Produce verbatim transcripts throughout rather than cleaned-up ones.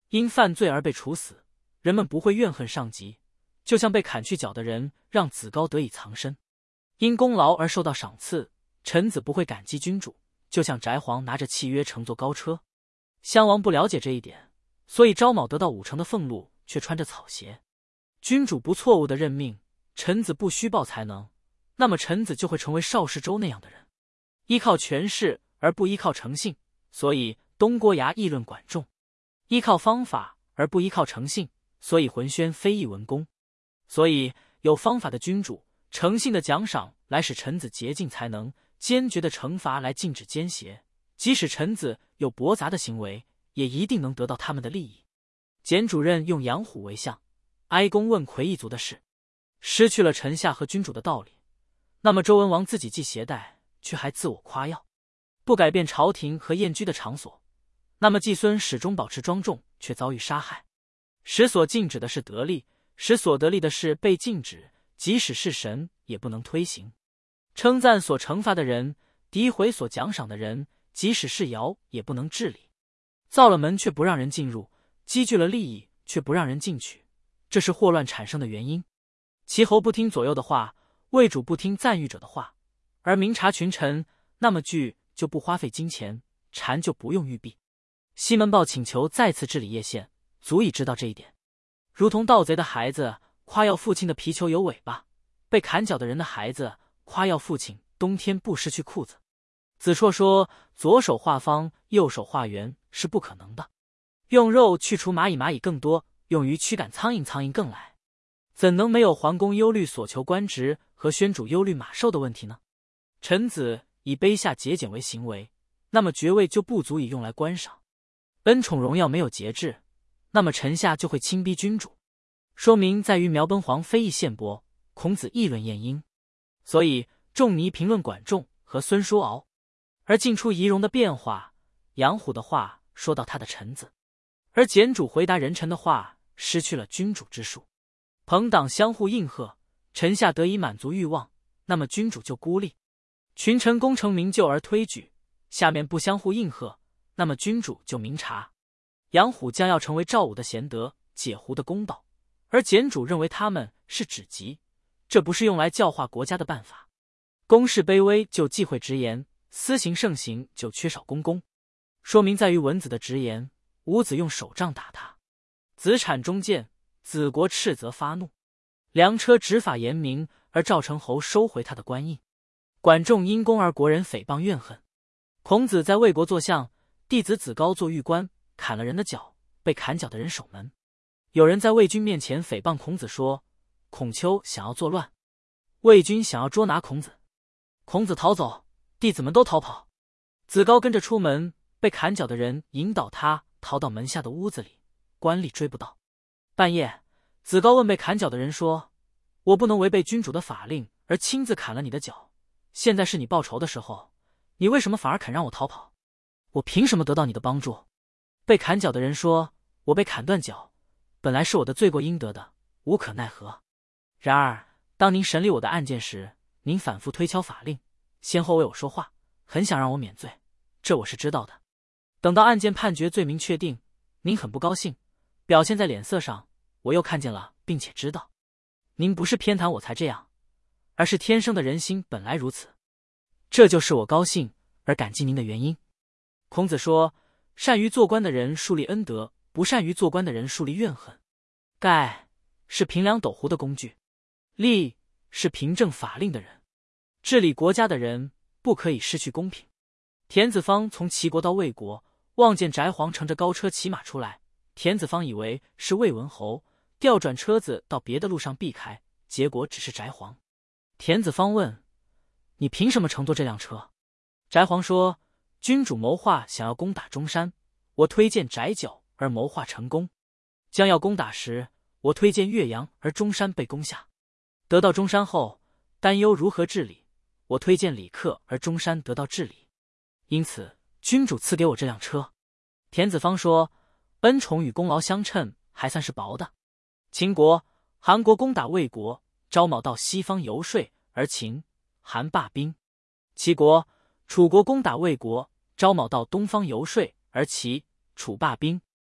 因犯罪而被处死，人们不会怨恨上级，就像被砍去脚的人让子高得以藏身；因功劳而受到赏赐，臣子不会感激君主，就像翟璜拿着契约乘坐高车。襄王不了解这一点，所以昭邈得到五成的俸禄，却穿着草鞋。君主不错误的任命，臣子不虚报才能，那么臣子就会成为邵氏周那样的人，依靠权势而不依靠诚信，所以东郭牙议论管仲；依靠方法而不依靠诚信，所以浑宣非议文公。所以有方法的君主，诚信的奖赏来使臣子洁净才能，坚决的惩罚来禁止奸邪，即使臣子有驳杂的行为，也一定能得到他们的利益。简主任用杨虎为相，哀公问魁一族的事，失去了臣下和君主的道理，那么周文王自己既携带，却还自我夸耀，不改变朝廷和宴居的场所，那么季孙始终保持庄重，却遭遇杀害。使所禁止的事得利，使所得利的事被禁止，即使是神也不能推行。称赞所惩罚的人，诋毁所奖赏的人，即使是尧也不能治理。造了门却不让人进入，积聚了利益却不让人进取，这是祸乱产生的原因。齐侯不听左右的话，魏主不听赞誉者的话，而明察群臣，那么惧就不花费金钱，谗就不用玉璧。西门豹请求再次治理叶县，足以知道这一点。如同盗贼的孩子夸耀父亲的皮球有尾巴，被砍脚的人的孩子夸耀父亲冬天不失去裤子。子绰说左手画方，右手画圆是不可能的，用肉去除蚂蚁，蚂蚁更多，用鱼驱赶苍蝇，苍蝇更来，怎能没有桓公忧虑所求官职和宣主忧虑马兽的问题呢？臣子以卑下节俭为行为，那么爵位就不足以用来观赏；恩宠荣耀没有节制，那么臣下就会轻逼君主。说明在于苗奔黄非议献伯，孔子议论晏婴，所以仲尼评论管仲和孙叔敖，而进出仪容的变化，杨虎的话说到他的臣子，而简主回答人臣的话失去了君主之术。朋党相互应和，臣下得以满足欲望，那么君主就孤立；群臣功成名就而推举，下面不相互应和，那么君主就明察。杨虎将要成为赵武的贤德，解狐的公道，而简主认为他们是止疾，这不是用来教化国家的办法。公事卑微就忌讳直言，私行盛行就缺少公公。说明在于文子的直言，伍子用手杖打他，子产中谏，子国斥责发怒，梁车执法严明，而赵成侯收回他的官印。管仲因功而国人诽谤怨恨。孔子在魏国做相，弟子子高做狱官，砍了人的脚，被砍脚的人守门。有人在魏军面前诽谤孔子说，孔丘想要作乱，魏军想要捉拿孔子，孔子逃走，弟子们都逃跑，子高跟着出门，被砍脚的人引导他逃到门下的屋子里，官吏追不到。半夜，子高问被砍脚的人说，我不能违背君主的法令而亲自砍了你的脚，现在是你报仇的时候，你为什么反而肯让我逃跑？我凭什么得到你的帮助？被砍脚的人说，我被砍断脚，本来是我的罪过应得的，无可奈何。然而当您审理我的案件时，您反复推敲法令，先后为我说话，很想让我免罪，这我是知道的。等到案件判决罪名确定，您很不高兴，表现在脸色上，我又看见了，并且知道您不是偏袒我才这样，而是天生的人心本来如此，这就是我高兴而感激您的原因。孔子说，善于做官的人树立恩德，不善于做官的人树立怨恨。盖是平量斗湖的工具，吏是凭证法令的人，治理国家的人不可以失去公平。田子方从齐国到魏国，望见翟璜乘着高车骑马出来，田子方以为是魏文侯，调转车子到别的路上避开，结果只是翟璜。田子方问，你凭什么乘坐这辆车？翟璜说，君主谋划想要攻打中山，我推荐翟角而谋划成功，将要攻打时，我推荐岳阳而中山被攻下，得到中山后担忧如何治理，我推荐李克而中山得到治理，因此君主赐给我这辆车。田子方说，恩宠与功劳相称，还算是薄的。秦国、韩国攻打魏国，昭邈到西方游说，而秦、韩罢兵；齐国、楚国攻打魏国，昭邈到东方游说，而齐、楚罢兵。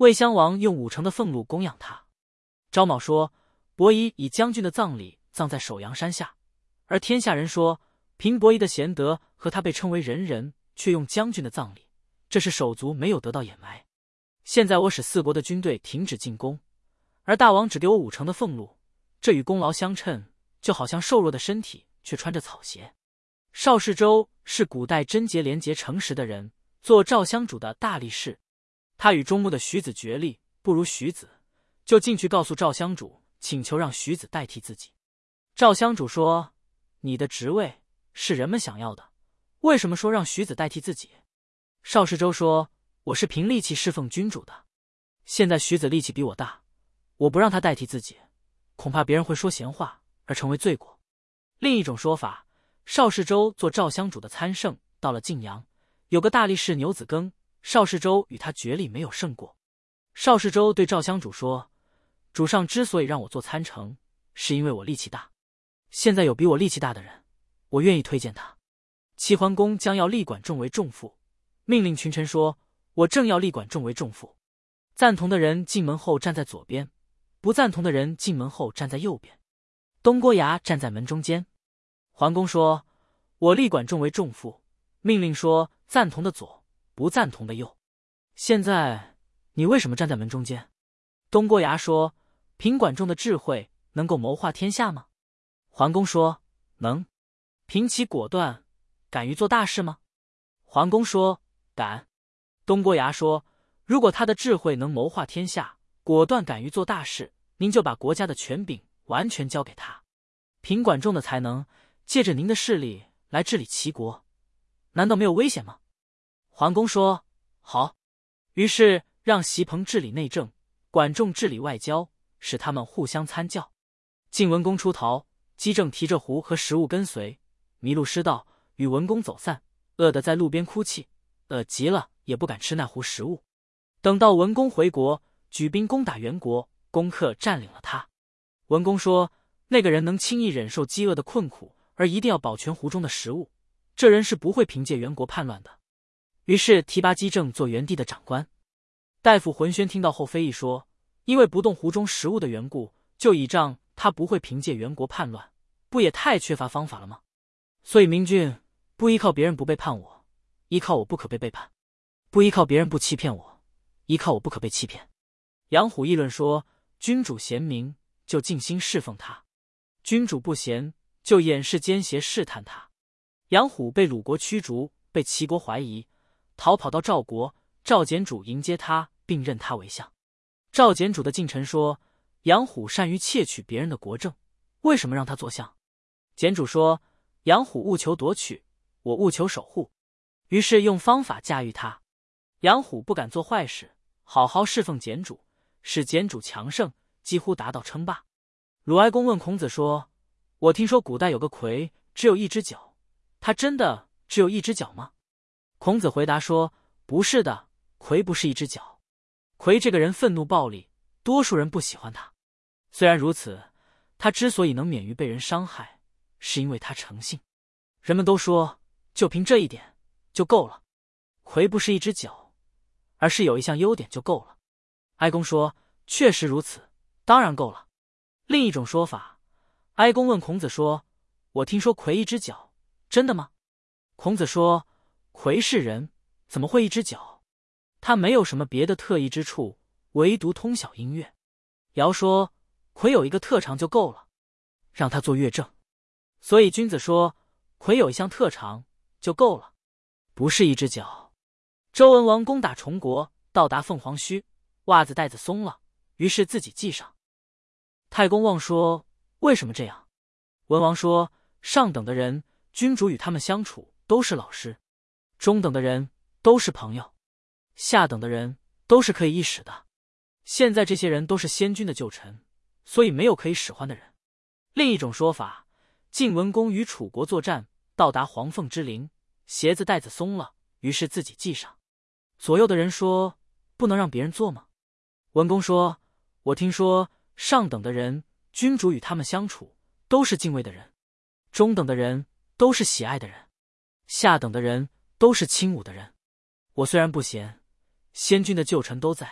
魏襄王用五成的俸禄供养他。昭邈说，伯夷以将军的葬礼葬在首阳山下，而天下人说，凭伯夷的贤德和他被称为仁人，却用将军的葬礼，这是手足没有得到掩埋。现在我使四国的军队停止进攻，而大王只给我五成的俸禄，这与功劳相称，就好像瘦弱的身体却穿着草鞋。邵氏周是古代贞洁廉洁诚实的人，做赵襄主的大力士。他与中牧的徐子决力，不如徐子，就进去告诉赵襄主，请求让徐子代替自己。赵襄主说，你的职位是人们想要的，为什么说让徐子代替自己？邵氏周说，我是凭力气侍奉君主的，现在徐子力气比我大，我不让他代替自己，恐怕别人会说闲话而成为罪过。另一种说法，邵氏周做赵襄主的参圣，到了晋阳，有个大力士牛子庚，邵氏周与他决力没有胜过。邵氏周对赵襄主说，主上之所以让我做参城，是因为我力气大，现在有比我力气大的人，我愿意推荐他。齐桓公将要立管仲为仲父，命令群臣说，我正要立管仲为仲父，赞同的人进门后站在左边，不赞同的人进门后站在右边。东郭牙站在门中间。桓公说，我立管仲为仲父，命令说，赞同的左，不赞同的右。现在你为什么站在门中间？东郭牙说，凭管仲的智慧，能够谋划天下吗？桓公说，能。凭其果断，敢于做大事吗？桓公说，敢。东郭牙说，如果他的智慧能谋划天下，果断敢于做大事，您就把国家的权柄完全交给他。凭管仲的才能，借着您的势力来治理齐国，难道没有危险吗？桓公说，好。于是让席鹏治理内政，管仲治理外交，使他们互相参教。晋文公出逃，姬正提着壶和食物跟随，迷路失道，与文公走散，饿得在路边哭泣，饿极了也不敢吃那壶食物。等到文公回国，举兵攻打袁国，攻克占领了他。文公说，那个人能轻易忍受饥饿的困苦，而一定要保全湖中的食物，这人是不会凭借袁国叛乱的。于是提拔姬正做袁地的长官。大夫浑宣听到后非议说，因为不动湖中食物的缘故，就倚仗他不会凭借袁国叛乱，不也太缺乏方法了吗？所以明君不依靠别人不背叛我，依靠我不可被背叛；不依靠别人不欺骗我，依靠我不可被欺骗。杨虎议论说，君主贤明，就尽心侍奉他；君主不贤，就掩饰奸邪试探他。杨虎被鲁国驱逐，被齐国怀疑，逃跑到赵国，赵简主迎接他，并任他为相。赵简主的近臣说，杨虎善于窃取别人的国政，为什么让他做相？简主说，杨虎务求夺取，我务求守护，于是用方法驾驭他。杨虎不敢做坏事，好好侍奉简主，使简主强盛，几乎达到称霸。鲁哀公问孔子说，我听说古代有个魁只有一只脚，他真的只有一只脚吗？孔子回答说，不是的，魁不是一只脚。魁这个人愤怒暴力，多数人不喜欢他。虽然如此，他之所以能免于被人伤害，是因为他诚信。人们都说，就凭这一点就够了。魁不是一只脚，而是有一项优点就够了。哀公说，确实如此，当然够了。另一种说法，哀公问孔子说，我听说魁一只脚，真的吗？孔子说，魁是人，怎么会一只脚？他没有什么别的特异之处，唯独通晓音乐。尧说，魁有一个特长就够了，让他做乐正。所以君子说，魁有一项特长就够了，不是一只脚。周文王攻打崇国，到达凤凰须，袜子带子松了，于是自己系上。太公望说，为什么这样？文王说，上等的人，君主与他们相处都是老师；中等的人都是朋友；下等的人都是可以一使的。现在这些人都是先君的旧臣，所以没有可以使唤的人。另一种说法，晋文公与楚国作战，到达黄凤之陵，鞋子带子松了，于是自己系上。左右的人说，不能让别人做吗？文公说，我听说上等的人，君主与他们相处都是敬畏的人；中等的人都是喜爱的人；下等的人都是轻侮的人。我虽然不贤，先君的旧臣都在，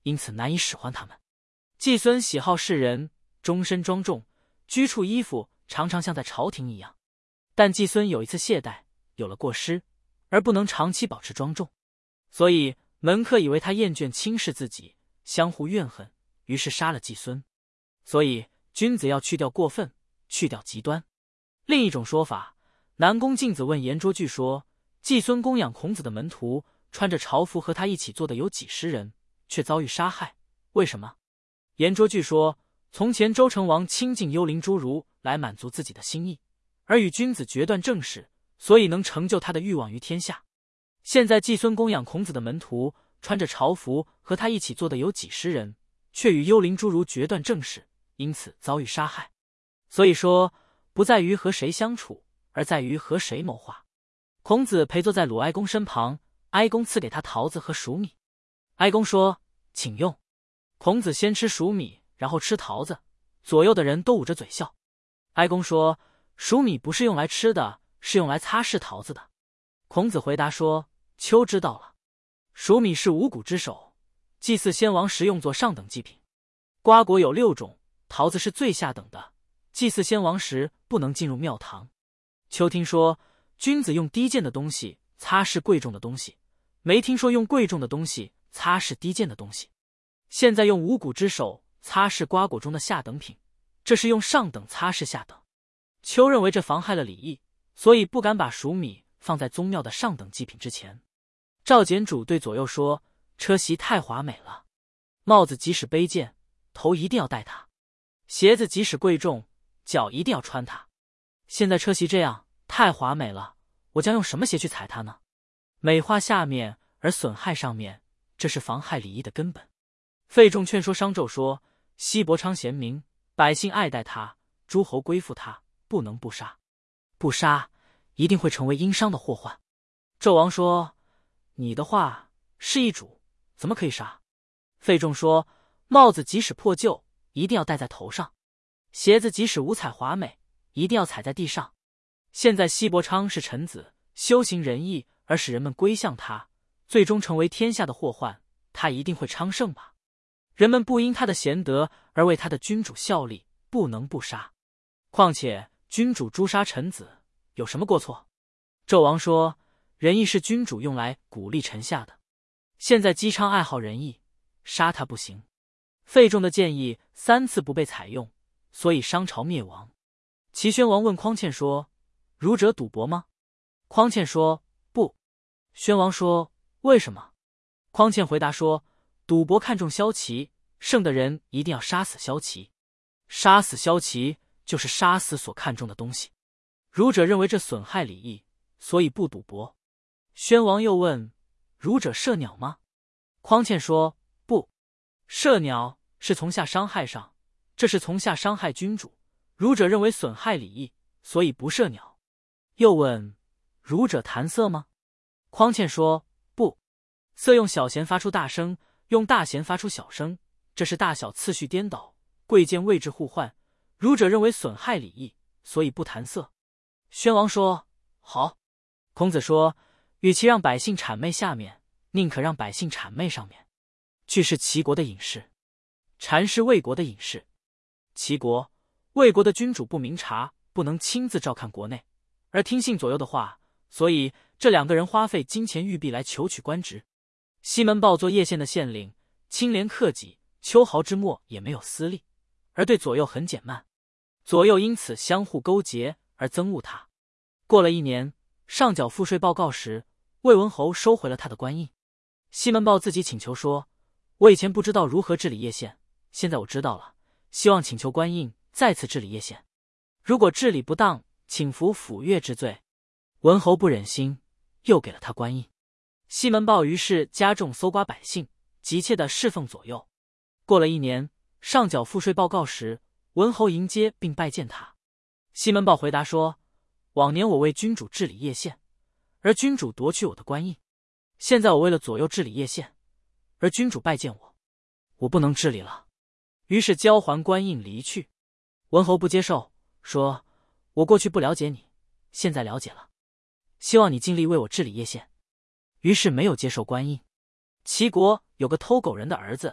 因此难以使唤他们。季孙喜好世人，终身庄重，居处衣服常常像在朝廷一样。但季孙有一次懈怠，有了过失，而不能长期保持庄重，所以门客以为他厌倦轻视自己，相互怨恨，于是杀了季孙。所以君子要去掉过分，去掉极端。另一种说法，南宫敬子问颜捉巨说，季孙供养孔子的门徒穿着朝服和他一起做的有几十人，却遭遇杀害，为什么？颜捉巨说，从前周成王亲近幽灵侏儒来满足自己的心意，而与君子决断政事，所以能成就他的欲望于天下。现在季孙供养孔子的门徒穿着朝服和他一起做的有几十人，却与幽灵侏儒决断政事，因此遭遇杀害。所以说，不在于和谁相处，而在于和谁谋划。孔子陪坐在鲁哀公身旁，哀公赐给他桃子和黍米。哀公说：“请用。”孔子先吃黍米，然后吃桃子，左右的人都捂着嘴笑。哀公说：“黍米不是用来吃的，是用来擦拭桃子的。”孔子回答说：“丘知道了。黍米是五谷之首，祭祀先王时用作上等祭品。瓜果有六种，桃子是最下等的，祭祀先王时不能进入庙堂。丘听说君子用低贱的东西擦拭贵重的东西，没听说用贵重的东西擦拭低贱的东西。现在用五谷之首擦拭瓜果中的下等品，这是用上等擦拭下等。丘认为这妨害了礼义，所以不敢把黍米放在宗庙的上等祭品之前。赵简主对左右说：“车席太华美了，帽子即使卑贱，头一定要戴它；鞋子即使贵重，脚一定要穿它。现在车席这样太华美了，我将用什么鞋去踩它呢？美化下面而损害上面，这是妨害礼义的根本。”费仲劝说商纣说：“西伯昌贤明，百姓爱戴他，诸侯归附他，不能不杀。不杀，一定会成为殷商的祸患。”纣王说：“你的话是一主，怎么可以杀？”费仲说：“帽子即使破旧，一定要戴在头上；鞋子即使五彩华美，一定要踩在地上。现在西伯昌是臣子，修行仁义而使人们归向他，最终成为天下的祸患，他一定会昌盛吧？人们不因他的贤德而为他的君主效力，不能不杀。况且君主诛杀臣子，有什么过错？”纣王说：“仁义是君主用来鼓励臣下的，现在姬昌爱好仁义，杀他不行。”费仲的建议三次不被采用，所以商朝灭亡。齐宣王问匡倩说：“儒者赌博吗？”匡倩说：“不。”宣王说：“为什么？”匡倩回答说：“赌博看重骁骑，胜的人一定要杀死骁骑，杀死骁骑就是杀死所看重的东西。儒者认为这损害礼义，所以不赌博。”宣王又问：“儒者射鸟吗？”匡倩说：“不，射鸟是从下伤害上，这是从下伤害君主。儒者认为损害礼义，所以不射鸟。”又问：“儒者弹瑟吗？”匡倩说：“不，瑟用小弦发出大声，用大弦发出小声，这是大小次序颠倒，贵贱位置互换。儒者认为损害礼义，所以不弹瑟。”宣王说：“好。”孔子说：“与其让百姓谄媚下面，宁可让百姓谄媚上面。”据是齐国的隐士，禅是魏国的隐士。齐国、魏国的君主不明察，不能亲自照看国内，而听信左右的话，所以这两个人花费金钱玉璧来求取官职。西门豹做叶县的县令，清廉克己，秋毫之末也没有私利，而对左右很减慢。左右因此相互勾结而憎恶他。过了一年，上缴赋税报告时，魏文侯收回了他的官印。西门豹自己请求说：“我以前不知道如何治理叶县，现在我知道了，希望请求官印再次治理叶县。如果治理不当，请服抚越之罪。”文侯不忍心，又给了他官印。西门豹于是加重搜刮百姓，急切地侍奉左右。过了一年，上缴赋税报告时，文侯迎接并拜见他。西门豹回答说：“往年我为君主治理叶县，而君主夺取我的官印；现在我为了左右治理叶县，而君主拜见我，我不能治理了。”于是交还官印离去。文侯不接受，说：“我过去不了解你，现在了解了，希望你尽力为我治理叶县。”于是没有接受官印。齐国有个偷狗人的儿子，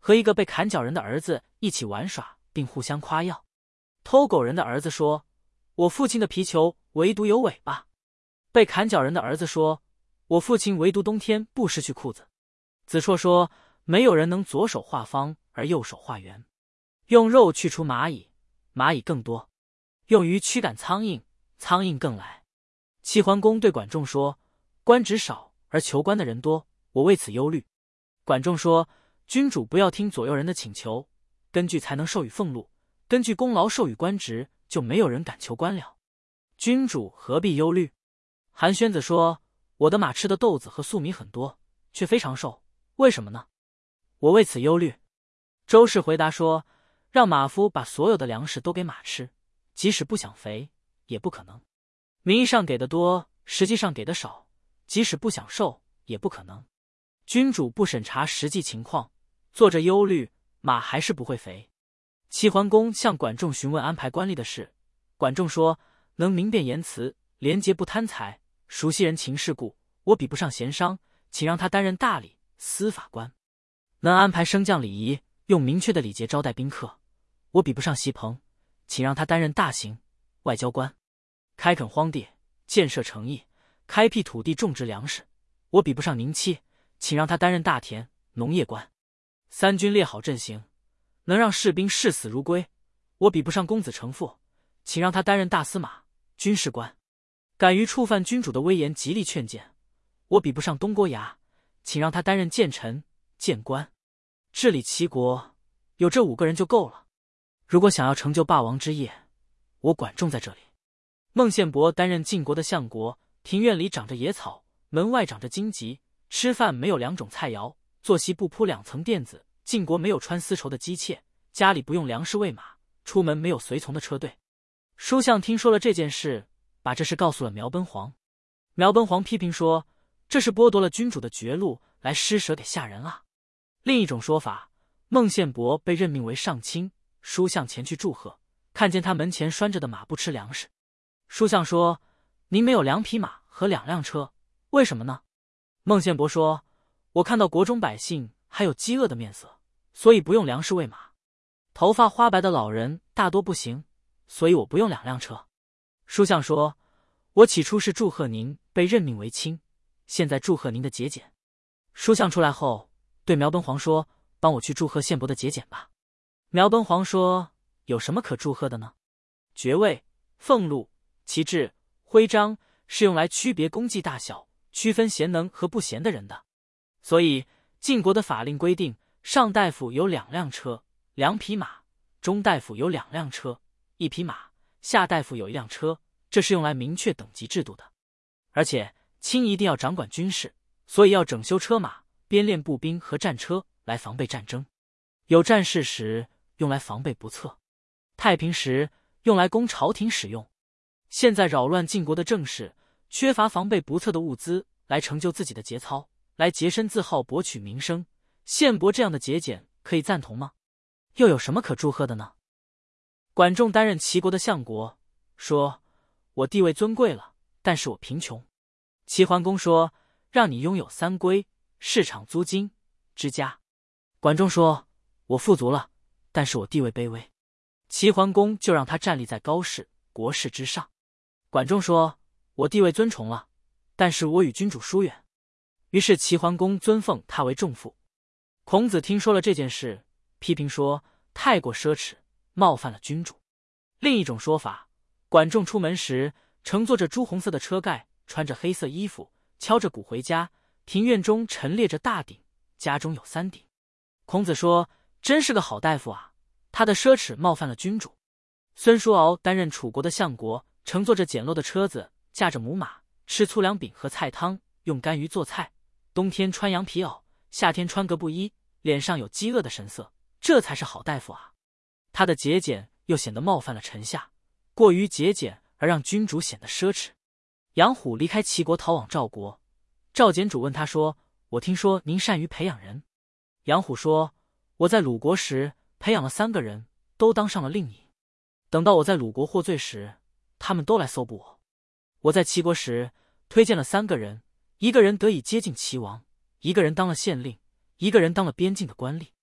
和一个被砍脚人的儿子一起玩耍，并互相夸耀。偷狗人的儿子说：“我父亲的皮球唯独有尾巴。”被砍脚人的儿子说：“我父亲唯独冬天不失去裤子。”子绰说：“没有人能左手画方而右手画圆。用肉去除蚂蚁，蚂蚁更多；用鱼驱赶苍蝇，苍蝇更来。”齐桓公对管仲说：“官职少而求官的人多，我为此忧虑。”管仲说：“君主不要听左右人的请求，根据才能授予俸禄，根据功劳授予官职，就没有人敢求官了。君主何必忧虑？”韩宣子说：“我的马吃的豆子和粟米很多，却非常瘦，为什么呢？我为此忧虑。”周氏回答说：“让马夫把所有的粮食都给马吃，即使不想肥，也不可能。名义上给的多，实际上给的少，即使不想瘦，也不可能。君主不审查实际情况，做着忧虑，马还是不会肥。”齐桓公向管仲询问安排官吏的事，管仲说：“能明辨言辞，廉洁不贪财，熟悉人情世故，我比不上贤商，请让他担任大理、司法官。能安排升降礼仪，用明确的礼节招待宾客，我比不上席鹏，请让他担任大刑、外交官。开垦荒地，建设城邑，开辟土地种植粮食，我比不上宁戚，请让他担任大田、农业官。三军列好阵型，能让士兵视死如归，我比不上公子成父，请让他担任大司马、军事官。敢于触犯君主的威严，极力劝谏，我比不上东郭牙，请让他担任谏臣、谏官。治理齐国，有这五个人就够了。如果想要成就霸王之业，我管仲在这里。”孟宪伯担任晋国的相国，庭院里长着野草，门外长着荆棘，吃饭没有两种菜肴，坐席不铺两层垫子。晋国没有穿丝绸的姬妾，家里不用粮食喂马，出门没有随从的车队。书相听说了这件事，把这事告诉了苗奔黄。苗奔黄批评说：“这是剥夺了君主的爵禄，来施舍给下人啊。”另一种说法，孟宪伯被任命为上卿，书相前去祝贺，看见他门前拴着的马不吃粮食。书相说：“您没有两匹马和两辆车，为什么呢？”孟宪伯说：“我看到国中百姓还有饥饿的面色，所以不用粮食喂马。头发花白的老人大多不行，所以我不用两辆车。”书相说：“我起初是祝贺您被任命为卿，现在祝贺您的节俭。”书相出来后，对苗奔黄说：“帮我去祝贺宪伯的节俭吧。”苗奔黄说：“有什么可祝贺的呢？爵位、俸禄、旗帜、徽章是用来区别功绩大小，区分贤能和不贤的人的。所以晋国的法令规定，上大夫有两辆车、两匹马，中大夫有两辆车、一匹马，下大夫有一辆车，这是用来明确等级制度的。而且卿一定要掌管军事，所以要整修车马，编练步兵和战车，来防备战争。有战事时用来防备不测，太平时用来供朝廷使用。现在扰乱晋国的政事，缺乏防备不测的物资，来成就自己的节操，来洁身自好，博取名声。宪伯这样的节俭可以赞同吗？又有什么可祝贺的呢？管仲担任齐国的相国，说：“我地位尊贵了，但是我贫穷。”齐桓公说：“让你拥有三归、市场租金、之家。”管仲说：“我富足了，但是我地位卑微。”齐桓公就让他站立在高士、国士之上。管仲说：“我地位尊崇了，但是我与君主疏远。”于是齐桓公尊奉他为仲父。孔子听说了这件事，批评说：“太过奢侈，冒犯了君主。”另一种说法，管仲出门时乘坐着朱红色的车盖，穿着黑色衣服，敲着鼓回家，庭院中陈列着大鼎，家中有三鼎。孔子说：“真是个好大夫啊，他的奢侈冒犯了君主。”孙叔敖担任楚国的相国，乘坐着简陋的车子，驾着母马，吃粗粮饼和菜汤，用干鱼做菜，冬天穿羊皮袄，夏天穿革布衣，脸上有饥饿的神色，这才是好大夫啊。他的节俭又显得冒犯了臣下，过于节俭而让君主显得奢侈。杨虎离开齐国逃往赵国，赵简主问他说：“我听说您善于培养人。”杨虎说：“我在鲁国时培养了三个人，都当上了令尹。等到我在鲁国获罪时，他们都来搜捕我。我在齐国时推荐了三个人，一个人得以接近齐王，一个人当了县令，一个人当了边境的官吏。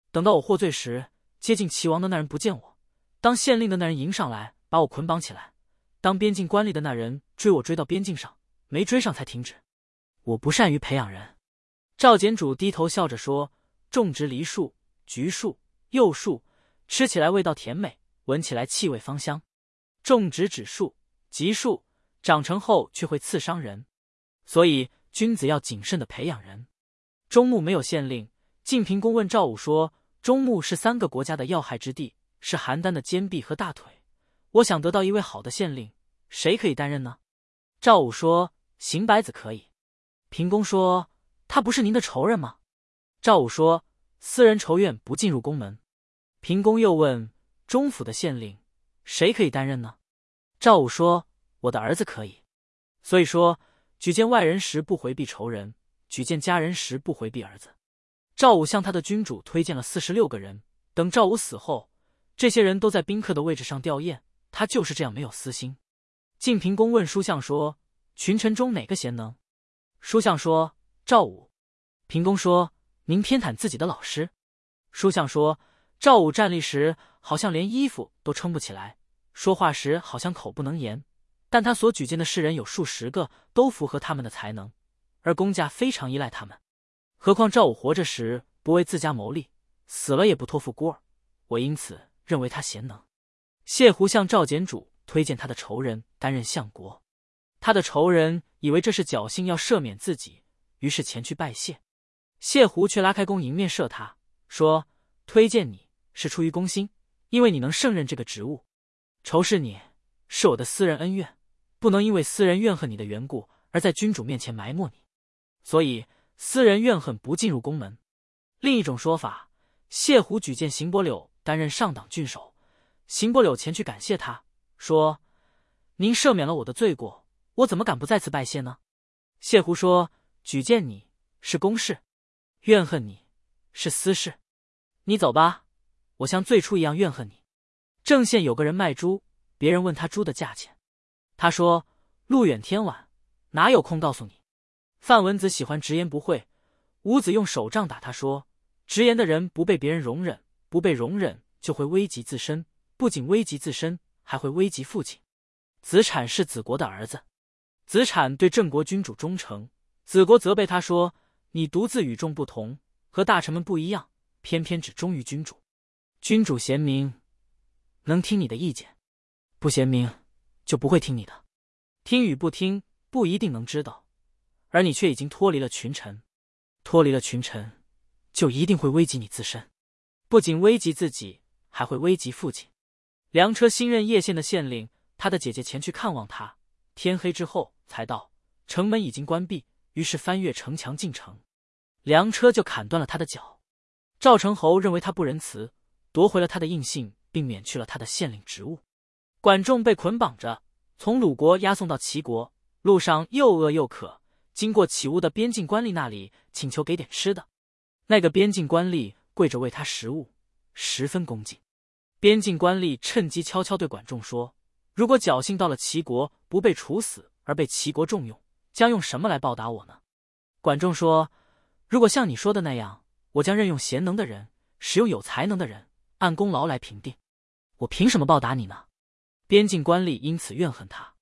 等到我获罪时，接近齐王的那人不见我，当县令的那人迎上来，把我捆绑起来。当边境官吏的那人追我追到边境上，没追上才停止。我不善于培养人。赵简主低头笑着说：种植梨树、橘树、柚树，吃起来味道甜美，闻起来气味芳香。种植枳树、棘树，长成后却会刺伤人，所以君子要谨慎地培养人。中牧没有县令，晋平公问赵武说：中牧是三个国家的要害之地，是邯郸的肩臂和大腿，我想得到一位好的县令，谁可以担任呢？赵武说：邢白子可以。平公说：他不是您的仇人吗？赵武说：私人仇怨不进入宫门。平公又问：中府的县令谁可以担任呢？赵武说：我的儿子可以。所以说，举荐外人时不回避仇人，举荐家人时不回避儿子。赵武向他的君主推荐了四十六个人，等赵武死后，这些人都在宾客的位置上吊唁，他就是这样没有私心。晋平公问书相说：群臣中哪个贤能？书相说：赵武。平公说：您偏袒自己的老师。书相说：赵武站立时好像连衣服都撑不起来，说话时好像口不能言，但他所举荐的士人有数十个，都符合他们的才能，而公家非常依赖他们。何况赵武活着时不为自家谋利，死了也不托付孤儿，我因此认为他贤能。谢胡向赵简主推荐他的仇人担任相国，他的仇人以为这是侥幸要赦免自己，于是前去拜谢。谢胡却拉开弓迎面射他，说：推荐你是出于公心，因为你能胜任这个职务。仇视你是我的私人恩怨，不能因为私人怨恨你的缘故而在君主面前埋没你，所以私人怨恨不进入宫门。另一种说法，谢胡举荐邢伯柳担任上党郡守，邢伯柳前去感谢他，说：您赦免了我的罪过，我怎么敢不再次拜谢呢？谢胡说：举荐你是公事，怨恨你是私事，你走吧，我像最初一样怨恨你。郑县有个人卖猪，别人问他猪的价钱，他说：路远天晚，哪有空告诉你。范文子喜欢直言不讳，伍子用手杖打他说：直言的人不被别人容忍，不被容忍就会危及自身，不仅危及自身，还会危及父亲。子产是子国的儿子，子产对郑国君主忠诚，子国责备他说：你独自与众不同，和大臣们不一样，偏偏只忠于君主。君主贤明，能听你的意见；不贤明，就不会听你的。听与不听不一定能知道，而你却已经脱离了群臣，脱离了群臣，就一定会危及你自身，不仅危及自己，还会危及父亲。梁车新任叶县的县令，他的姐姐前去看望他，天黑之后才到，城门已经关闭，于是翻越城墙进城。梁车就砍断了他的脚。赵成侯认为他不仁慈，夺回了他的印信，并免去了他的县令职务。管仲被捆绑着，从鲁国押送到齐国，路上又饿又渴，经过起乌的边境官吏那里，请求给点吃的。那个边境官吏跪着喂他食物，十分恭敬。边境官吏趁机悄悄对管仲说：如果侥幸到了齐国不被处死，而被齐国重用，将用什么来报答我呢？管仲说：如果像你说的那样，我将任用贤能的人，使用有才能的人，按功劳来评定。我凭什么报答你呢？边境官吏因此怨恨他。